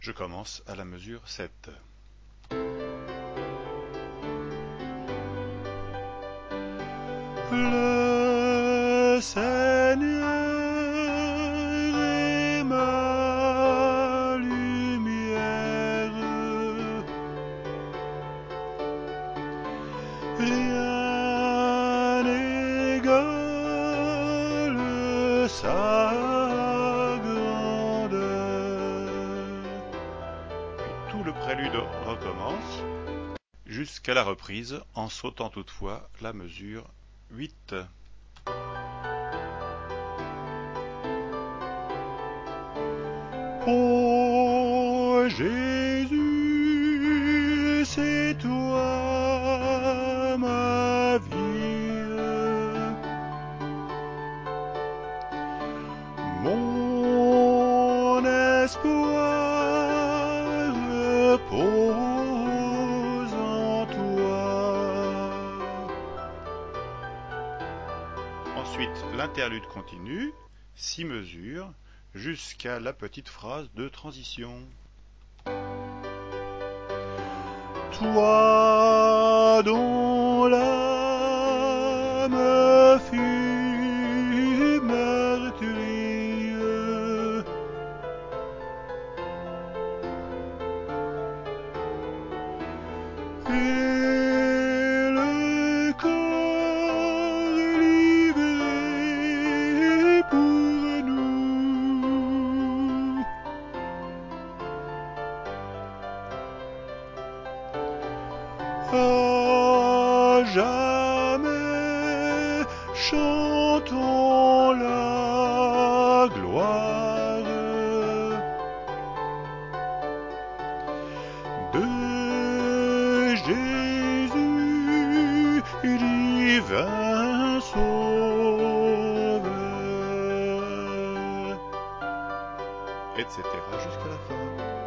Je commence à la mesure 7. Le Seigneur est ma lumière, rien n'égale sa grandeur. Puis tout le prélude recommence jusqu'à la reprise en sautant toutefois la mesure 8. Oh Jésus, c'est toi ma vie, mon espoir repose en toi. Ensuite, l'interlude continue, 6 mesures, jusqu'à la petite phrase de transition. Toi dont l'âme fut meurtrie, et le corps livré pour nous. À jamais chantons la gloire de Jésus, divin Sauveur, etc. jusqu'à la fin.